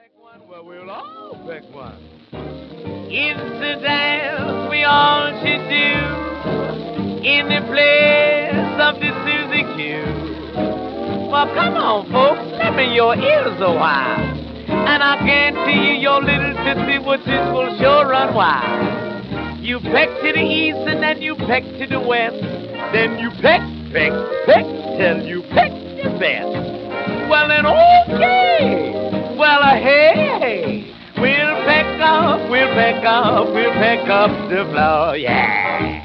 Well, we'll all pick one. It's the dance we all should do in the place of the Suzy Q. Well, come on, folks, let me your ears a while. And I guarantee you your little tootsie wootsies will sure run wild. You peck to the east and then you peck to the west. Then you peck, peck, peck till you peck your best. Well, then, okay. Well, hey, we'll peck up, we'll peck up, we'll peck up the floor, yeah.